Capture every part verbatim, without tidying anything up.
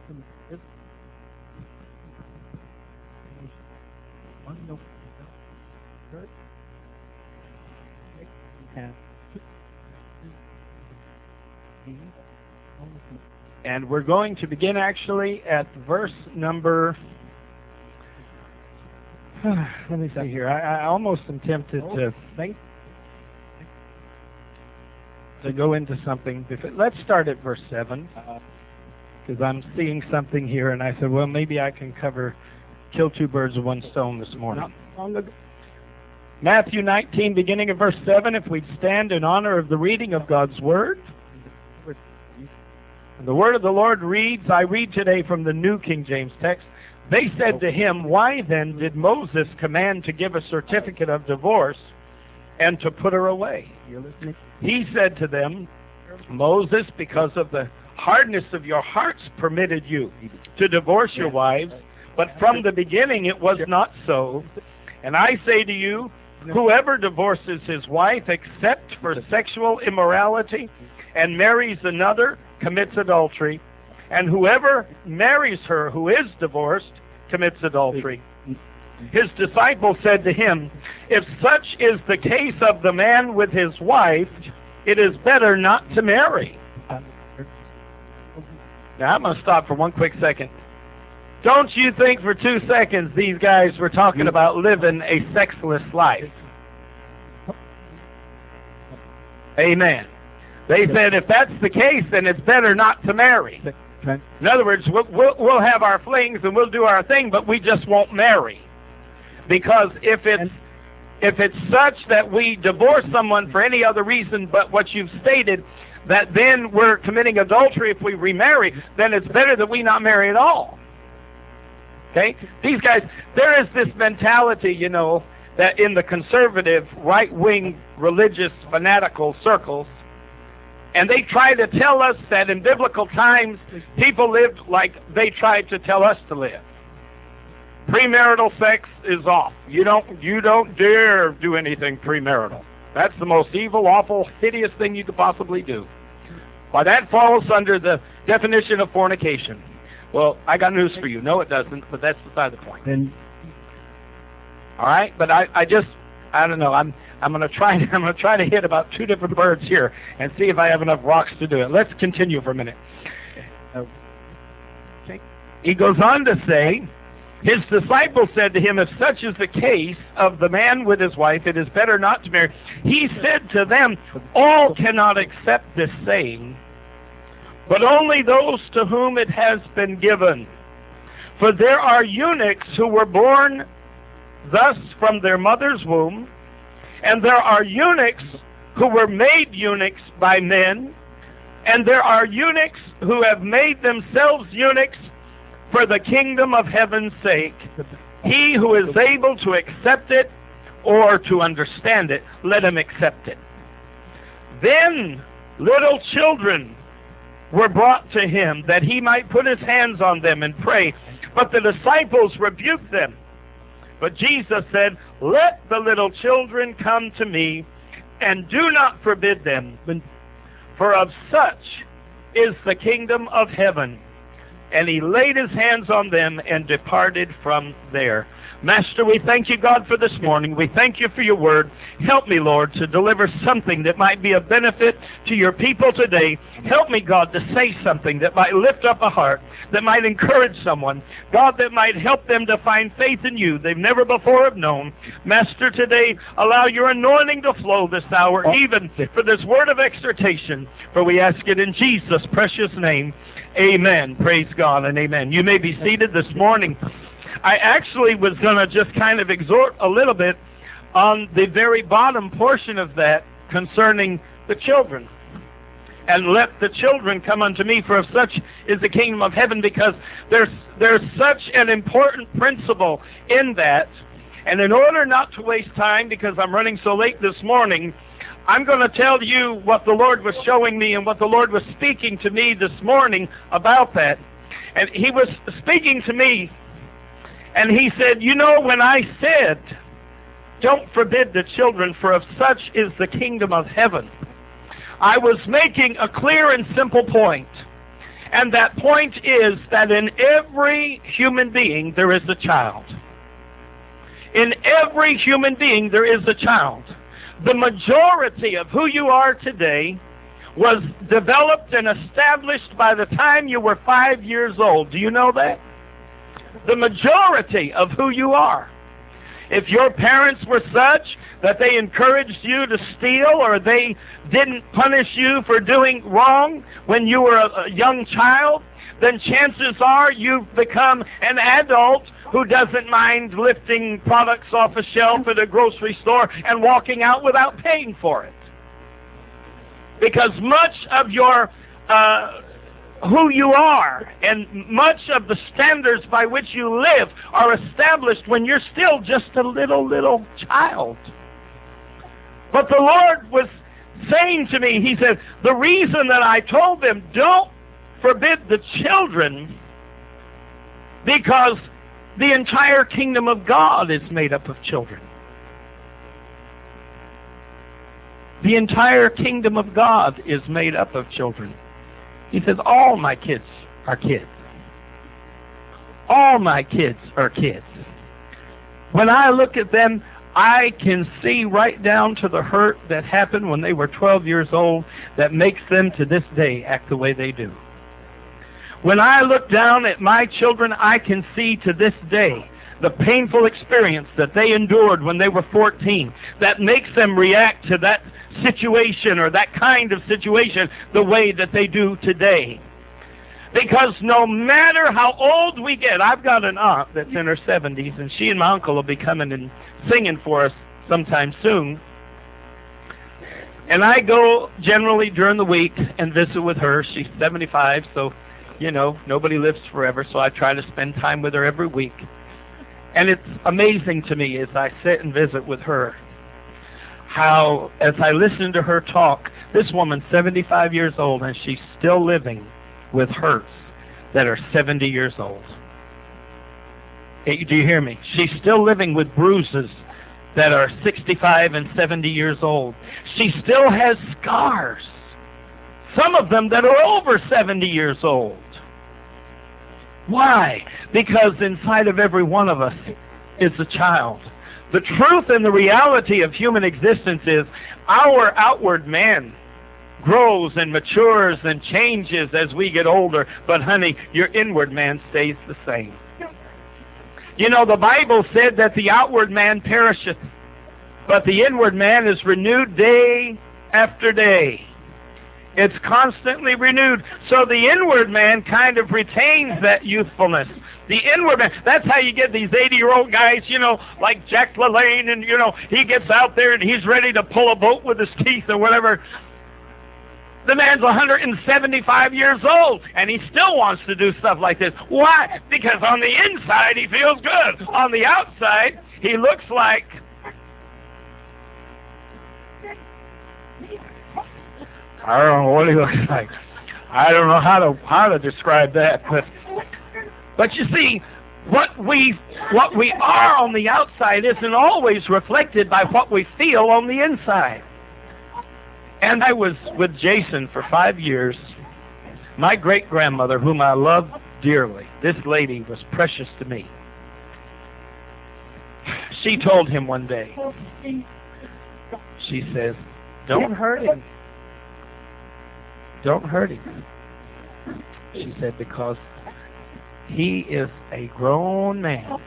And we're going to begin actually at verse number, let me see here, I, I almost am tempted to think, to go into something. Let's start at verse seven, because I'm seeing something here, and I said, well, maybe I can cover, kill two birds with one stone this morning. Matthew nineteen, beginning of verse seven, if we'd stand in honor of the reading of God's Word. The word of the Lord reads, I read today from the New King James text, they said to him, why then did Moses command to give a certificate of divorce and to put her away? He said to them, Moses, because of the hardness of your hearts, permitted you to divorce your wives, but from the beginning it was not so. And I say to you, whoever divorces his wife except for sexual immorality and marries another commits adultery, and whoever marries her who is divorced commits adultery. His disciples said to him, if such is the case of the man with his wife, it is better not to marry. Now I'm going to stop for one quick second. Don't you think for two seconds these guys were talking about living a sexless life? Amen. They said if that's the case, then it's better not to marry. In other words, we'll, we'll, we'll have our flings and we'll do our thing, but we just won't marry. Because if it's, if it's such that we divorce someone for any other reason but what you've stated, that then we're committing adultery if we remarry, then it's better that we not marry at all. Okay? These guys, there is this mentality, you know, that in the conservative, right-wing, religious, fanatical circles, and they try to tell us that in biblical times, people lived like they tried to tell us to live. Premarital sex is off. You don't, you don't dare do anything premarital. That's the most evil, awful, hideous thing you could possibly do. Why, that falls under the definition of fornication. Well, I got news for you. No, it doesn't, but that's beside the point. Then, all right, but I, I just, I don't know. I'm, I'm going to try. I'm going to try to hit about two different birds here and see if I have enough rocks to do it. Let's continue for a minute. Okay. He goes on to say, his disciples said to him, if such is the case of the man with his wife, it is better not to marry. He said to them, all cannot accept this saying, but only those to whom it has been given. For there are eunuchs who were born thus from their mother's womb, and there are eunuchs who were made eunuchs by men, and there are eunuchs who have made themselves eunuchs for the kingdom of heaven's sake. He who is able to accept it or to understand it, let him accept it. Then little children were brought to him, that he might put his hands on them and pray. But the disciples rebuked them. But Jesus said, let the little children come to me, and do not forbid them, for of such is the kingdom of heaven. And he laid his hands on them and departed from there. Master, we thank you, God, for this morning. We thank you for your word. Help me, Lord, to deliver something that might be of benefit to your people today. Help me, God, to say something that might lift up a heart, that might encourage someone, God, that might help them to find faith in you they've never before have known. Master, today, allow your anointing to flow this hour, even for this word of exhortation, for we ask it in Jesus' precious name. Amen. Praise God and amen. You may be seated this morning. I actually was going to just kind of exhort a little bit on the very bottom portion of that concerning the children. And let the children come unto me, for of such is the kingdom of heaven, because there's, there's such an important principle in that. And in order not to waste time, because I'm running so late this morning, I'm going to tell you what the Lord was showing me and what the Lord was speaking to me this morning about that. And he was speaking to me, and he said, you know, when I said, don't forbid the children, for of such is the kingdom of heaven, I was making a clear and simple point. And that point is that in every human being there is a child. In every human being there is a child. The majority of who you are today was developed and established by the time you were five years old. Do you know that? The majority of who you are. If your parents were such that they encouraged you to steal, or they didn't punish you for doing wrong when you were a, a young child, then chances are you've become an adult who doesn't mind lifting products off a shelf at a grocery store and walking out without paying for it. Because much of your uh, who you are and much of the standards by which you live are established when you're still just a little, little child. But the Lord was saying to me, He said, the reason that I told them, don't forbid the children, because the entire kingdom of God is made up of children. The entire kingdom of God is made up of children. He says, all my kids are kids. All my kids are kids. When I look at them, I can see right down to the hurt that happened when they were twelve years old that makes them to this day act the way they do. When I look down at my children, I can see to this day the painful experience that they endured when they were fourteen that makes them react to that situation or that kind of situation the way that they do today. Because no matter how old we get, I've got an aunt that's in her seventies, and she and my uncle will be coming and singing for us sometime soon. And I go generally during the week and visit with her. She's seventy-five, so, you know, nobody lives forever, so I try to spend time with her every week. And it's amazing to me as I sit and visit with her, how, as I listen to her talk, this woman's seventy-five years old, and she's still living with hurts that are seventy years old. Hey, do you hear me? She's still living with bruises that are sixty-five and seventy years old. She still has scars, some of them that are over seventy years old. Why? Because inside of every one of us is a child. The truth and the reality of human existence is our outward man grows and matures and changes as we get older, but honey, your inward man stays the same. You know, the Bible said that the outward man perisheth, but the inward man is renewed day after day. It's constantly renewed. So the inward man kind of retains that youthfulness. The inward man, that's how you get these eighty-year-old guys, you know, like Jack LaLanne, and, you know, he gets out there and he's ready to pull a boat with his teeth or whatever. The man's one hundred seventy-five years old, and he still wants to do stuff like this. Why? Because on the inside, he feels good. On the outside, he looks like... I don't know what he looks like. I don't know how to how to describe that, but but you see, what we what we are on the outside isn't always reflected by what we feel on the inside. And I was with Jason for five years. My great-grandmother, whom I love dearly, this lady was precious to me. She told him one day, she says, "Don't hurt him. Don't hurt him." She said, because he is a grown man.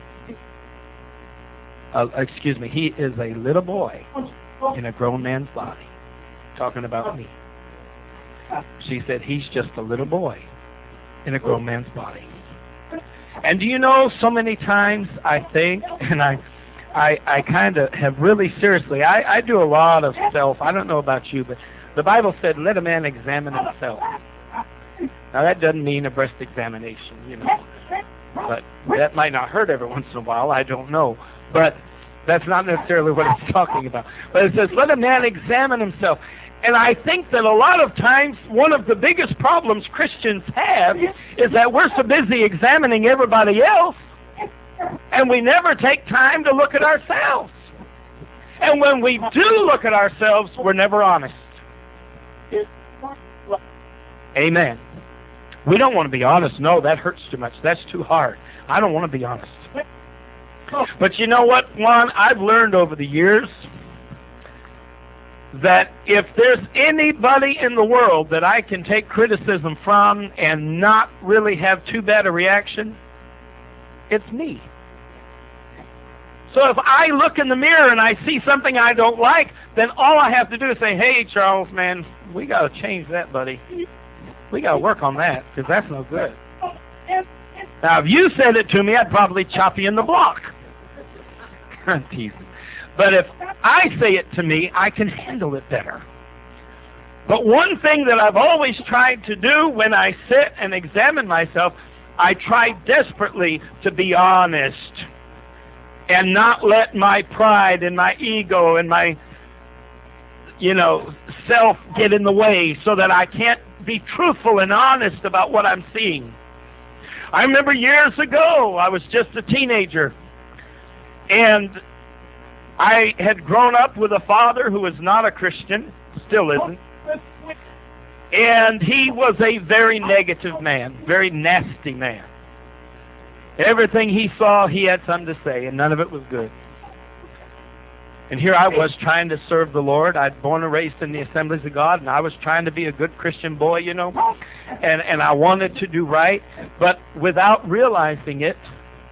Uh, excuse me, he is a little boy in a grown man's body. Talking about me. She said, he's just a little boy in a grown man's body. And do you know, so many times I think, and I I, I kind of have really seriously, I, I do a lot of self, I don't know about you, but the Bible said, let a man examine himself. Now that doesn't mean a breast examination, you know, but that might not hurt every once in a while, I don't know. But that's not necessarily what it's talking about. But it says, let a man examine himself. And I think that a lot of times one of the biggest problems Christians have is that we're so busy examining everybody else, and we never take time to look at ourselves. And when we do look at ourselves, we're never honest. Amen. We don't want to be honest. No, that hurts too much. That's too hard. I don't want to be honest. But you know what, Juan? I've learned over the years that if there's anybody in the world that I can take criticism from and not really have too bad a reaction, it's me. So if I look in the mirror and I see something I don't like, then all I have to do is say, hey, Charles, man, we got to change that, buddy. We got to work on that, because that's no good. Now, if you said it to me, I'd probably chop you in the block. I'm teasing. But if I say it to me, I can handle it better. But one thing that I've always tried to do when I sit and examine myself, I try desperately to be honest and not let my pride and my ego and my, you know, self get in the way so that I can't be truthful and honest about what I'm seeing. I remember years ago, I was just a teenager, and I had grown up with a father who was not a Christian, still isn't, and he was a very negative man, very nasty man. Everything he saw, he had something to say, and none of it was good. And here I was trying to serve the Lord. I'd born and raised in the Assemblies of God, and I was trying to be a good Christian boy, you know, and, and I wanted to do right, but without realizing it,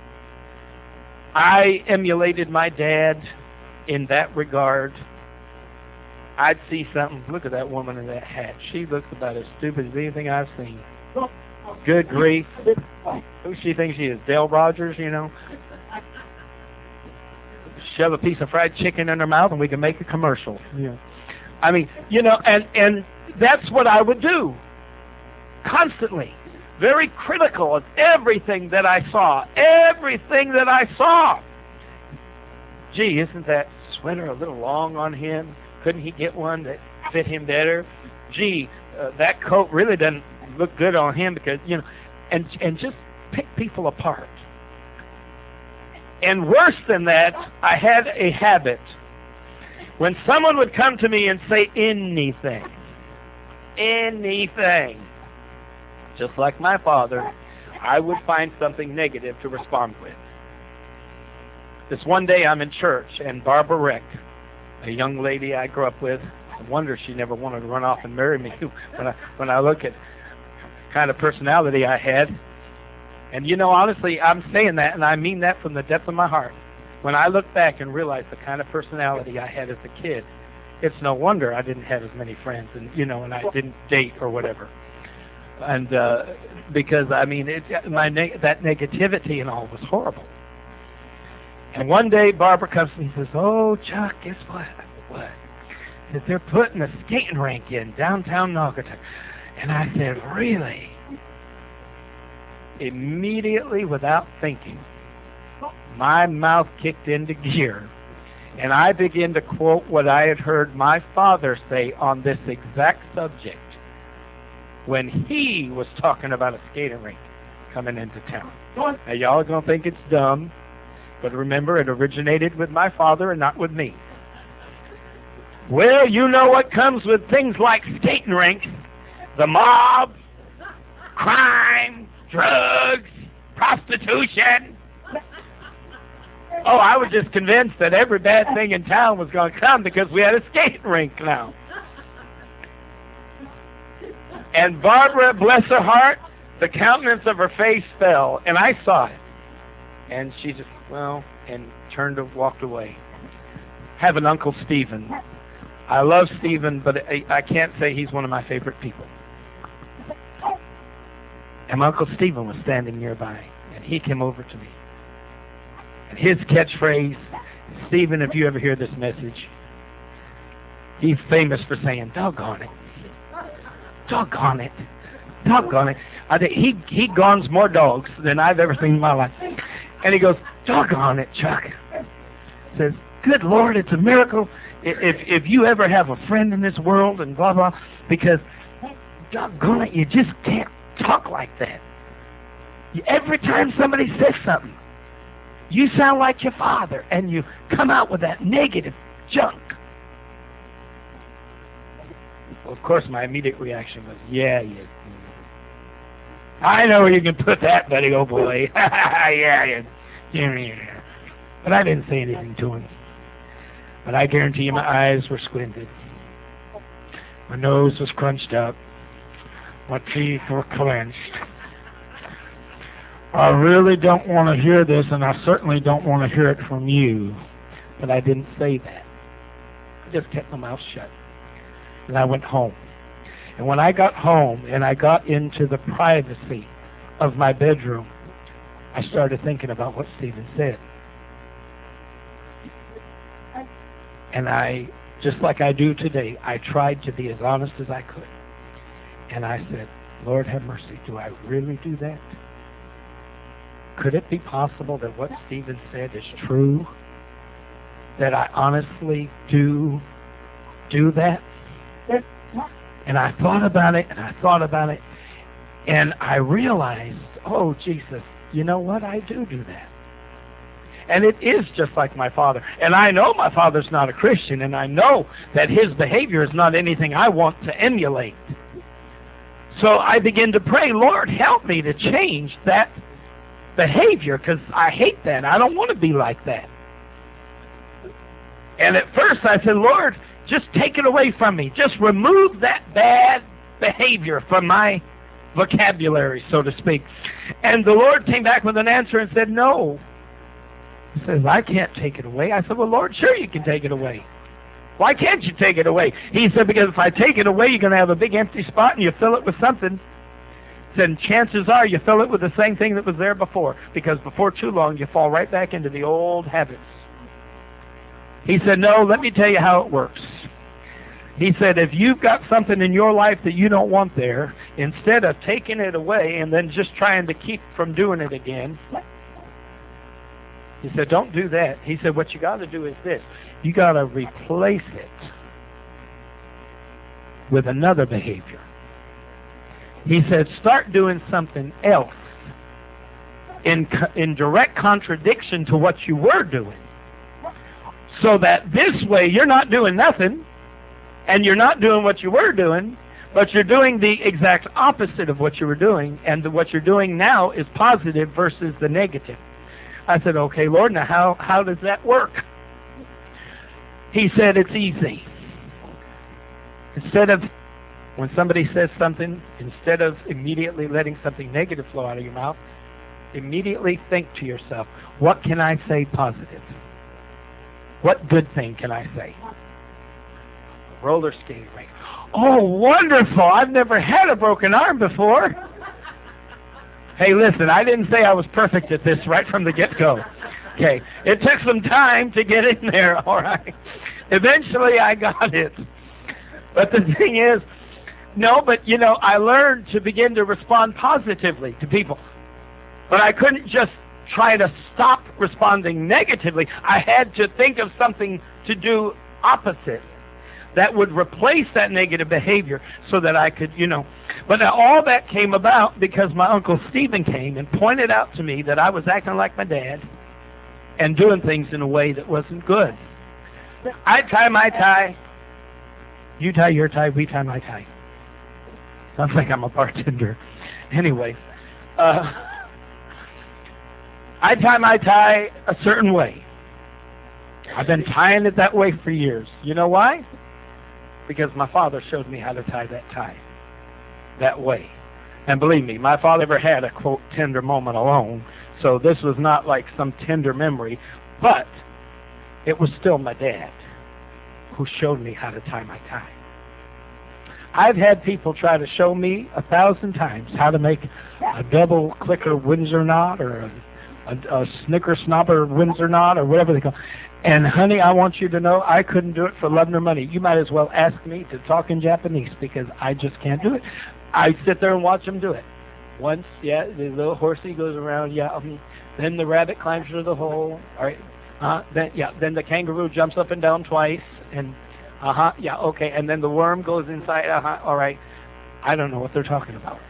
I emulated my dad in that regard. I'd see something, look at that woman in that hat. She looks about as stupid as anything I've seen. Good grief. Who she thinks she is, Dale Rogers, you know? Shove a piece of fried chicken in her mouth and we can make a commercial. Yeah. I mean, you know, and, and that's what I would do. Constantly. Very critical of everything that I saw. Everything that I saw. Gee, isn't that sweater a little long on him? Couldn't he get one that fit him better? Gee, uh, that coat really doesn't look good on him because, you know, and and just pick people apart. And worse than that, I had a habit. When someone would come to me and say anything, anything, just like my father, I would find something negative to respond with. This one day I'm in church, and Barbara Reck, a young lady I grew up with, I wonder she never wanted to run off and marry me when I, when I look at the kind of personality I had. And you know, honestly, I'm saying that, and I mean that from the depth of my heart. When I look back and realize the kind of personality I had as a kid, it's no wonder I didn't have as many friends, and you know, and I didn't date or whatever. And uh, because I mean, it, my neg- that negativity and all was horrible. And one day, Barbara comes to me and says, "Oh, Chuck, guess what? What? That they're putting a skating rink in downtown Naugatuck." And I said, "Really?" Immediately, without thinking, my mouth kicked into gear, and I began to quote what I had heard my father say on this exact subject when he was talking about a skating rink coming into town. Now, y'all are going to think it's dumb, but remember, it originated with my father and not with me. Well, you know what comes with things like skating rinks: the mob, crime, drugs, prostitution. Oh, I was just convinced that every bad thing in town was going to come because we had a skating rink now. And Barbara, bless her heart, the countenance of her face fell, and I saw it. And she just, well, and turned and walked away. Have an Uncle Stephen. I love Stephen, but I, I can't say he's one of my favorite people. And my Uncle Stephen was standing nearby, and he came over to me. And his catchphrase, Stephen, if you ever hear this message, he's famous for saying, "Doggone it. Doggone it. Doggone it." I think he, he gons more dogs than I've ever seen in my life. And he goes, "Doggone it, Chuck." Says, "Good Lord, it's a miracle if, if you ever have a friend in this world," and blah, blah, because, doggone it, you just can't talk like that. Every time somebody says something, you sound like your father, and you come out with that negative junk. Well, of course, my immediate reaction was, yeah, yeah. I know where you can put that, buddy, oh boy. yeah, yeah, yeah. But I didn't say anything to him. But I guarantee you my eyes were squinted. My nose was crunched up. My teeth were clenched. I really don't want to hear this, and I certainly don't want to hear it from you. But I didn't say that. I just kept my mouth shut. And I went home. And when I got home and I got into the privacy of my bedroom, I started thinking about what Stephen said. And I, just like I do today, I tried to be as honest as I could. And I said, Lord have mercy, do I really do that? Could it be possible that what Stephen said is true? That I honestly do do that? And I thought about it, and I thought about it, and I realized, oh, Jesus, you know what? I do do that. And it is just like my father. And I know my father's not a Christian, and I know that his behavior is not anything I want to emulate. So I begin to pray, Lord, help me to change that behavior, because I hate that. I don't want to be like that. And at first I said, Lord, just take it away from me. Just remove that bad behavior from my vocabulary, so to speak. And the Lord came back with an answer and said, no. He says, I can't take it away. I said, well, Lord, sure you can take it away. Why can't you take it away? He said, because if I take it away, you're going to have a big empty spot and you fill it with something. Then chances are you fill it with the same thing that was there before, because before too long you fall right back into the old habits. He said, no, let me tell you how it works. He said, if you've got something in your life that you don't want there, instead of taking it away and then just trying to keep from doing it again, he said, don't do that. He said, what you got to do is this. You got to replace it with another behavior. He said, start doing something else in, in direct contradiction to what you were doing. So that this way you're not doing nothing, and you're not doing what you were doing, but you're doing the exact opposite of what you were doing, and the, what you're doing now is positive versus the negative. I said, okay, Lord, now how, how does that work? He said, it's easy. Instead of, when somebody says something, instead of immediately letting something negative flow out of your mouth, immediately think to yourself, what can I say positive? What good thing can I say? Roller skating rink. Oh, wonderful. I've never had a broken arm before. Hey, listen, I didn't say I was perfect at this right from the get-go. Okay, it took some time to get in there, all right? Eventually I got it. But the thing is, no, but, you know, I learned to begin to respond positively to people. But I couldn't just try to stop responding negatively. I had to think of something to do opposite that would replace that negative behavior so that I could, you know. But now all that came about because my Uncle Stephen came and pointed out to me that I was acting like my dad and doing things in a way that wasn't good. I tie my tie, you tie your tie, we tie my tie. Sounds like I'm a bartender. Anyway, uh, I tie my tie a certain way. I've been tying it that way for years. You know why? Because my father showed me how to tie that tie that way. And believe me, my father never had a, quote, tender moment alone, so this was not like some tender memory, but it was still my dad who showed me how to tie my tie. I've had people try to show me a thousand times how to make a double clicker Windsor knot or a A, a snicker snobber Windsor knot or whatever they call it. And honey, I want you to know I couldn't do it for love nor money. You might as well ask me to talk in Japanese because I just can't do it. I sit there and watch them do it. Once, yeah, the little horsey goes around, yeah. Um, then the rabbit climbs through the hole. All right. Uh, then yeah, then the kangaroo jumps up and down twice, and uh huh, yeah, okay. And then the worm goes inside. Uh huh. All right. I don't know what they're talking about.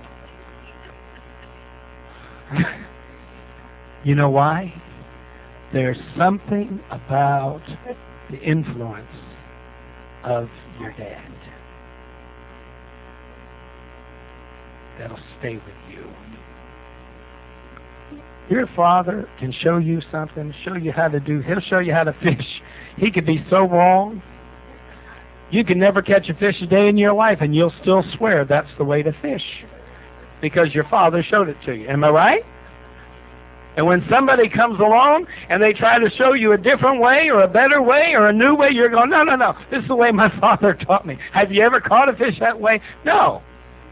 You know why? There's something about the influence of your dad that'll stay with you. Your father can show you something, show you how to do, he'll show you how to fish. He could be so wrong. You can never catch a fish a day in your life, and you'll still swear that's the way to fish because your father showed it to you. Am I right? And when somebody comes along and they try to show you a different way or a better way or a new way, you're going, no, no, no, this is the way my father taught me. Have you ever caught a fish that way? No.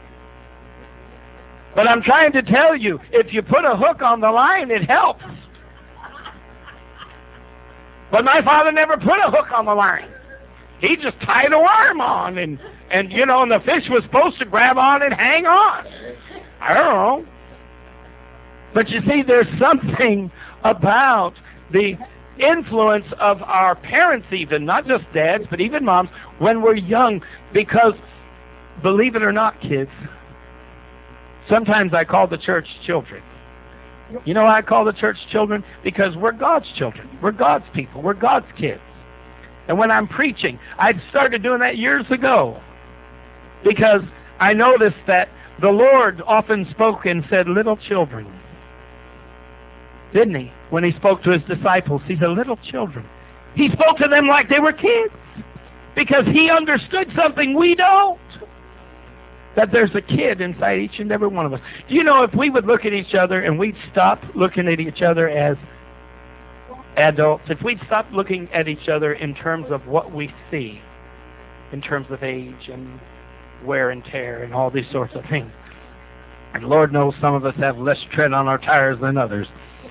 But I'm trying to tell you, if you put a hook on the line, it helps. But my father never put a hook on the line. He just tied a worm on, and, and you know, and the fish was supposed to grab on and hang on. I don't know. But you see, there's something about the influence of our parents even, not just dads, but even moms, when we're young, because, believe it or not, kids, sometimes I call the church children. You know why I call the church children? Because we're God's children. We're God's people. We're God's kids. And when I'm preaching, I started doing that years ago because I noticed that the Lord often spoke and said, little children. Didn't he? When he spoke to his disciples, he said, little children. He spoke to them like they were kids because he understood something we don't. That there's a kid inside each and every one of us. Do you know if we would look at each other and we'd stop looking at each other as adults, if we'd stop looking at each other in terms of what we see, in terms of age and wear and tear and all these sorts of things, and Lord knows some of us have less tread on our tires than others.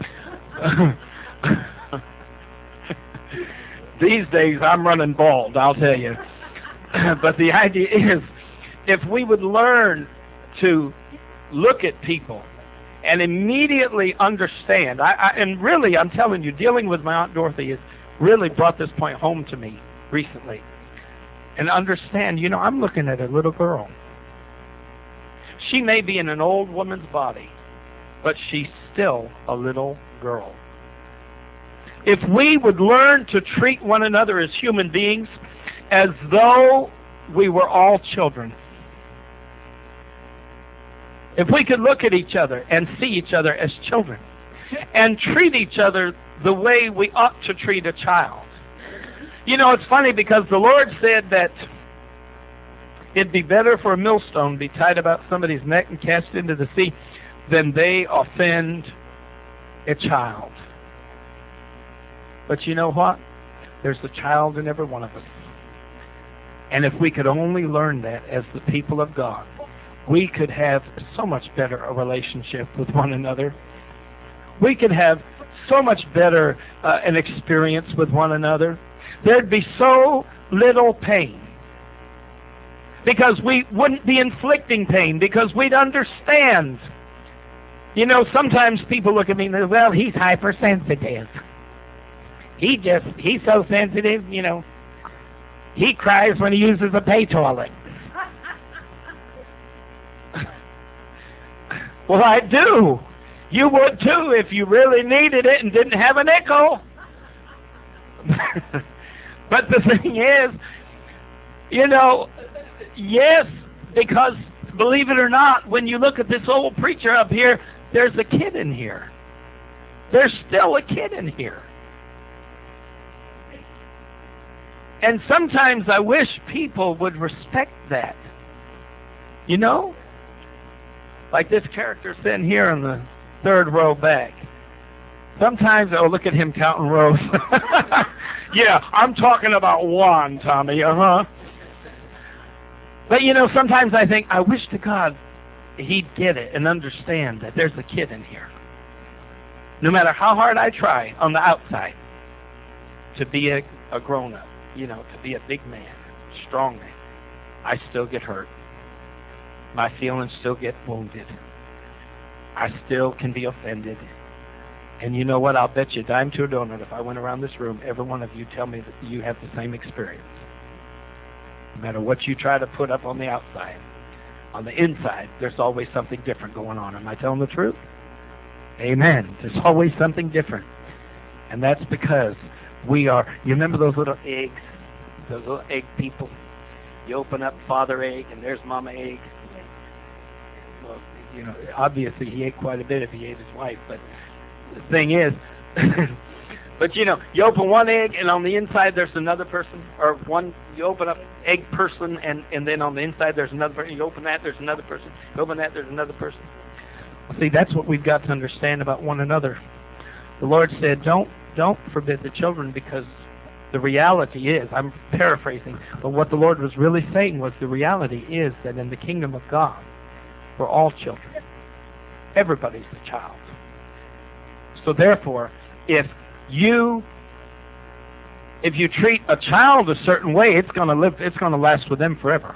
These days I'm running bald, I'll tell you. But the idea is, if we would learn to look at people and immediately understand, I, I, and really, I'm telling you, dealing with my Aunt Dorothy has really brought this point home to me recently. And understand, you know, I'm looking at a little girl. She may be in an old woman's body, but she's still a little girl. If we would learn to treat one another as human beings, as though we were all children, if we could look at each other and see each other as children and treat each other the way we ought to treat a child. You know, it's funny because the Lord said that it'd be better for a millstone to be tied about somebody's neck and cast into the sea than they offend a child. But you know what? There's a child in every one of us. And if we could only learn that as the people of God, we could have so much better a relationship with one another. We could have so much better uh, an experience with one another. There'd be so little pain. Because we wouldn't be inflicting pain, because we'd understand. You know, sometimes people look at me and say, well, he's hypersensitive. He just, he's so sensitive, you know. He cries when he uses a pay toilet. Well, I do. You would too if you really needed it and didn't have a nickel. But the thing is, you know, yes, because believe it or not, when you look at this old preacher up here, there's a kid in here. There's still a kid in here. And sometimes I wish people would respect that. You know? Like this character sitting here in the third row back. Sometimes, oh, look at him counting rows. Yeah, I'm talking about one, Tommy, uh-huh. But, you know, sometimes I think, I wish to God he'd get it and understand that there's a kid in here. No matter how hard I try on the outside to be a, a grown-up, you know, to be a big man, strong man, I still get hurt. My feelings still get wounded. I still can be offended. And you know what? I'll bet you a dime to a donut if I went around this room, every one of you tell me that you have the same experience. No matter what you try to put up on the outside, on the inside, there's always something different going on. Am I telling the truth? Amen. There's always something different. And that's because we are, you remember those little eggs? Those little egg people? You open up father egg and there's mama egg. Well, you know, obviously he ate quite a bit if he ate his wife, but the thing is, but you know, you open one egg and on the inside there's another person, or one, you open up egg person and, and then on the inside there's another person, you open that, there's another person, you open that, there's another person. Well, see, that's what we've got to understand about one another. The Lord said, don't, don't forbid the children, because the reality is, I'm paraphrasing, but what the Lord was really saying was the reality is that in the kingdom of God, we're all children. Everybody's a child. So therefore, if you if you treat a child a certain way, it's going to live, it's going to last with them forever.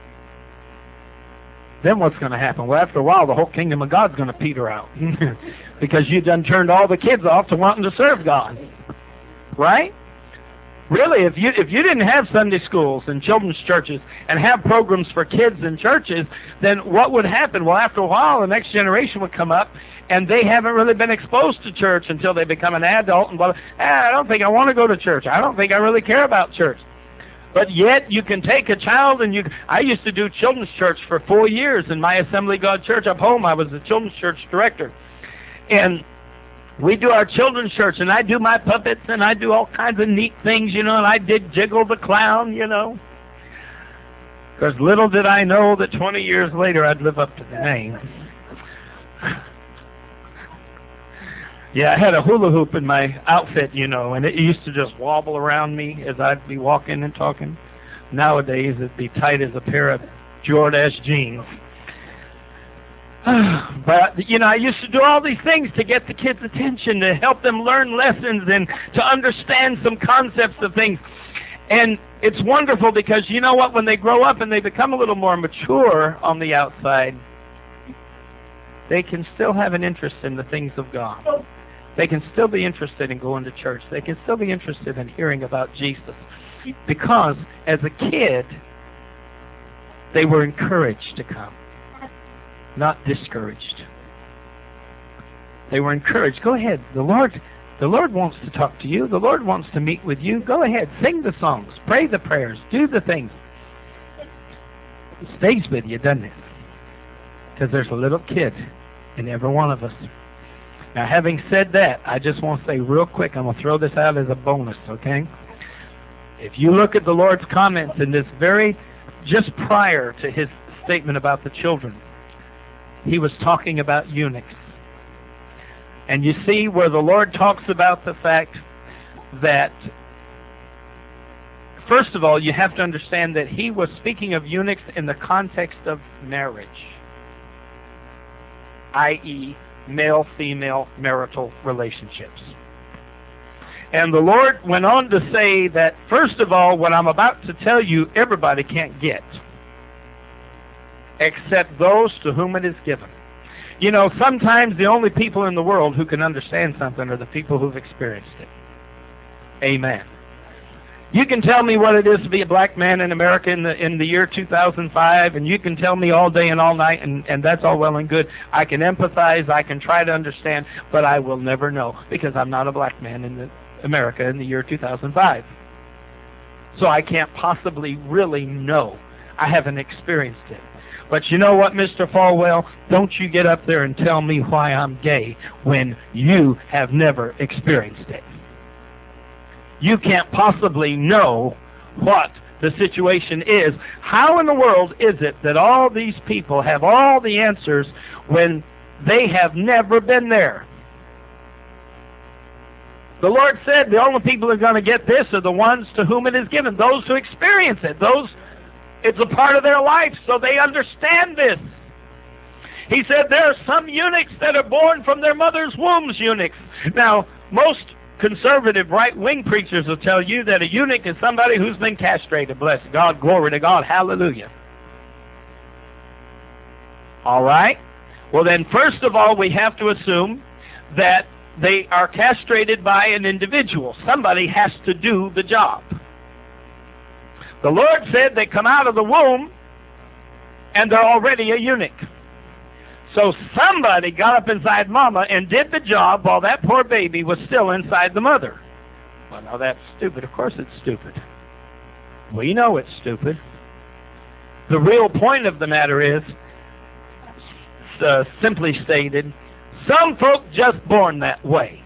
Then what's going to happen? Well, after a while, the whole kingdom of God's going to peter out because you done turned all the kids off to wanting to serve God, right? Really, if you if you didn't have Sunday schools and children's churches and have programs for kids in churches, then what would happen? Well, after a while, the next generation would come up, and they haven't really been exposed to church until they become an adult. And blah, blah. Ah, I don't think I want to go to church. I don't think I really care about church. But yet, you can take a child and you... I used to do children's church for four years in my Assembly of God church up home. I was the children's church director. And we do our children's church, and I do my puppets, and I do all kinds of neat things, you know, and I did Jiggle the Clown, you know. Because little did I know that twenty years later I'd live up to the name. Yeah, I had a hula hoop in my outfit, you know, and it used to just wobble around me as I'd be walking and talking. Nowadays, it'd be tight as a pair of Jordache jeans. But, you know, I used to do all these things to get the kids' attention, to help them learn lessons and to understand some concepts of things. And it's wonderful because, you know what, when they grow up and they become a little more mature on the outside, they can still have an interest in the things of God. They can still be interested in going to church. They can still be interested in hearing about Jesus. Because as a kid, they were encouraged to come, not discouraged. They were encouraged. Go ahead. The Lord, the Lord wants to talk to you. The Lord wants to meet with you. Go ahead. Sing the songs. Pray the prayers. Do the things. It stays with you, doesn't it? Because there's a little kid in every one of us. Now, having said that, I just want to say real quick, I'm going to throw this out as a bonus, okay? If you look at the Lord's comments in this very, just prior to his statement about the children, he was talking about eunuchs. And you see where the Lord talks about the fact that, first of all, you have to understand that he was speaking of eunuchs in the context of marriage, that is, male-female marital relationships. And the Lord went on to say that, first of all, what I'm about to tell you, everybody can't get, except those to whom it is given. You know, sometimes the only people in the world who can understand something are the people who've experienced it. Amen. You can tell me what it is to be a black man in America in the in the year two thousand five, and you can tell me all day and all night, and, and that's all well and good. I can empathize, I can try to understand, but I will never know, because I'm not a black man in the, America in the year two thousand five. So I can't possibly really know. I haven't experienced it. But you know what, Mister Falwell? Don't you get up there and tell me why I'm gay when you have never experienced it. You can't possibly know what the situation is. How in the world is it that all these people have all the answers when they have never been there? The Lord said the only people who are going to get this are the ones to whom it is given, those who experience it. Those, it's a part of their life, so they understand this. He said there are some eunuchs that are born from their mother's wombs, eunuchs. Now, most conservative right-wing preachers will tell you that a eunuch is somebody who's been castrated. Bless God, glory to God, hallelujah. All right? Well then, first of all, we have to assume that they are castrated by an individual. Somebody has to do the job. The Lord said they come out of the womb and they're already a eunuch. So somebody got up inside mama and did the job while that poor baby was still inside the mother. Well, now that's stupid. Of course it's stupid. We know it's stupid. The real point of the matter is, uh, simply stated, some folk just born that way.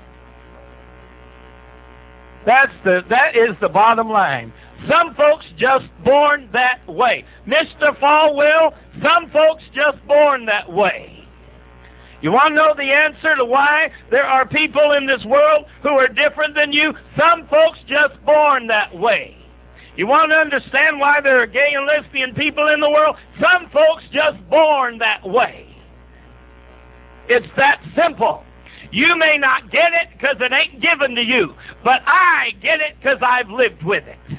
That's the, that is the bottom line. Some folks just born that way. Mister Falwell, some folks just born that way. You want to know the answer to why there are people in this world who are different than you? Some folks just born that way. You want to understand why there are gay and lesbian people in the world? Some folks just born that way. It's that simple. You may not get it because it ain't given to you, but I get it because I've lived with it.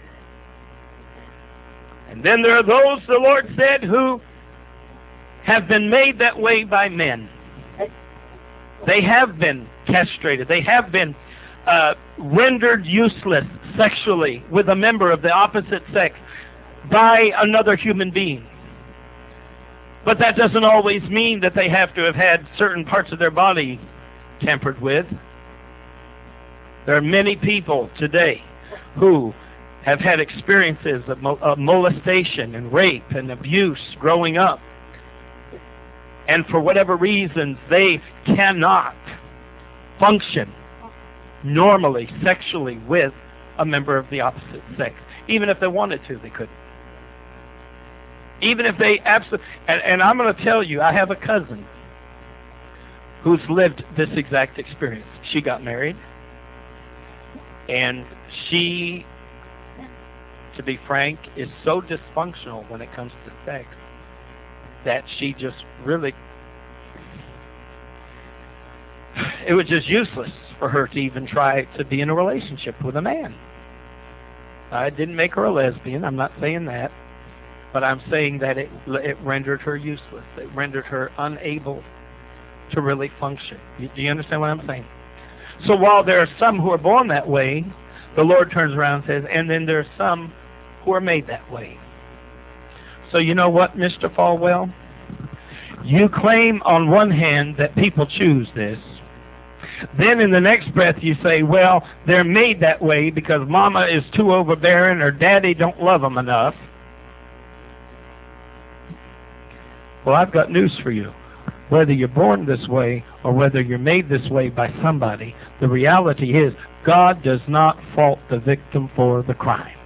And then there are those, the Lord said, who have been made that way by men. They have been castrated. They have been uh, rendered useless sexually with a member of the opposite sex by another human being. But that doesn't always mean that they have to have had certain parts of their body tampered with. There are many people today who have had experiences of, mo- of molestation and rape and abuse growing up. And for whatever reasons, they cannot function normally, sexually, with a member of the opposite sex. Even if they wanted to, they couldn't. Even if they absolutely... And, and I'm going to tell you, I have a cousin who's lived this exact experience. She got married, and she, to be frank, is so dysfunctional when it comes to sex that she just really, it was just useless for her to even try to be in a relationship with a man. I didn't make her a lesbian, I'm not saying that, but I'm saying that it, it rendered her useless. It rendered her unable to really function. You, do you understand what I'm saying? So while there are some who are born that way, the Lord turns around and says, and then there are some who are made that way. So you know what, Mister Falwell? You claim on one hand that people choose this. Then in the next breath you say, well, they're made that way because mama is too overbearing or daddy don't love them enough. Well, I've got news for you. Whether you're born this way or whether you're made this way by somebody, the reality is God does not fault the victim for the crime.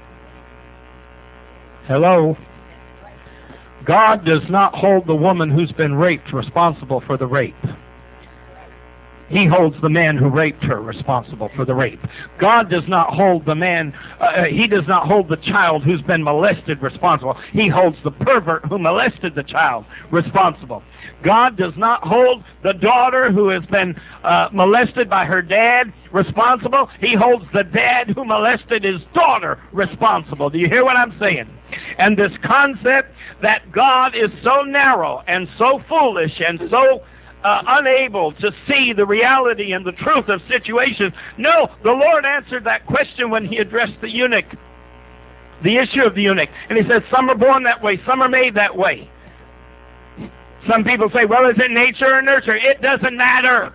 Hello? God does not hold the woman who's been raped responsible for the rape. He holds the man who raped her responsible for the rape. God does not hold the man, uh, he does not hold the child who's been molested responsible. He holds the pervert who molested the child responsible. God does not hold the daughter who has been uh, molested by her dad responsible. He holds the dad who molested his daughter responsible. Do you hear what I'm saying? And this concept that God is so narrow and so foolish and so Uh, unable to see the reality and the truth of situations. No, the Lord answered that question when he addressed the eunuch, the issue of the eunuch. And he said, some are born that way, some are made that way. Some people say, well, is it nature or nurture? It doesn't matter.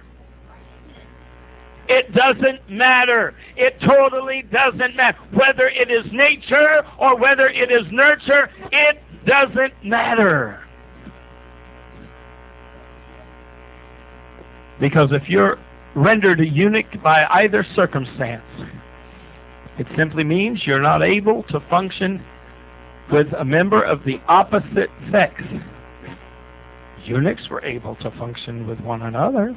It doesn't matter. It totally doesn't matter. Whether it is nature or whether it is nurture, it doesn't matter. Because if you're rendered a eunuch by either circumstance, it simply means you're not able to function with a member of the opposite sex. Eunuchs were able to function with one another.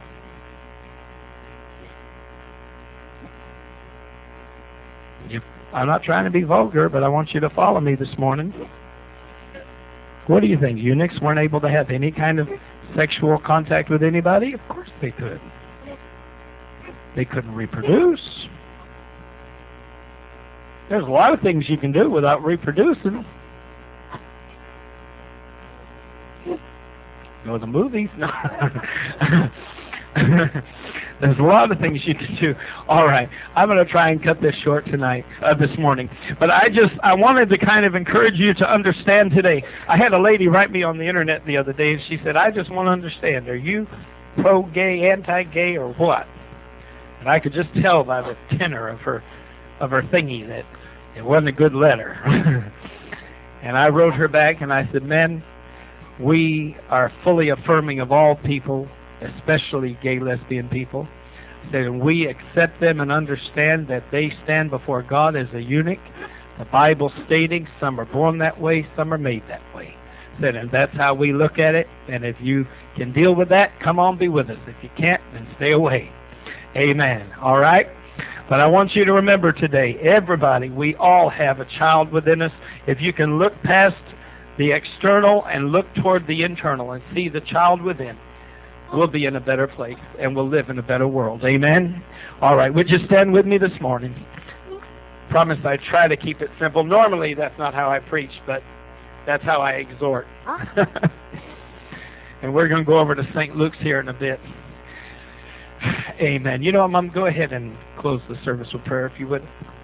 You, I'm not trying to be vulgar, but I want you to follow me this morning. What do you think? Eunuchs weren't able to have any kind of sexual contact with anybody? Of course they could. They couldn't reproduce. There's a lot of things you can do without reproducing. Go to the movies. No. There's a lot of things you can do. All right, I'm going to try and cut this short tonight, uh, this morning. But I just, I wanted to kind of encourage you to understand today. I had a lady write me on the internet the other day, and she said, I just want to understand, are you pro-gay, anti-gay, or what? And I could just tell by the tenor of her, of her thingy that it wasn't a good letter. And I wrote her back, and I said, man, we are fully affirming of all people, especially gay, lesbian people. That we accept them and understand that they stand before God as a eunuch. The Bible stating some are born that way, some are made that way. Said, and that's how we look at it. And if you can deal with that, come on, be with us. If you can't, then stay away. Amen. All right? But I want you to remember today, everybody, we all have a child within us. If you can look past the external and look toward the internal and see the child within, we'll be in a better place and we'll live in a better world. Amen? All right, would you stand with me this morning? Promise I try to keep it simple. Normally that's not how I preach, but that's how I exhort. And we're going to go over to Saint Luke's here in a bit. Amen. You know, I'm going to go ahead and close the service with prayer, if you would.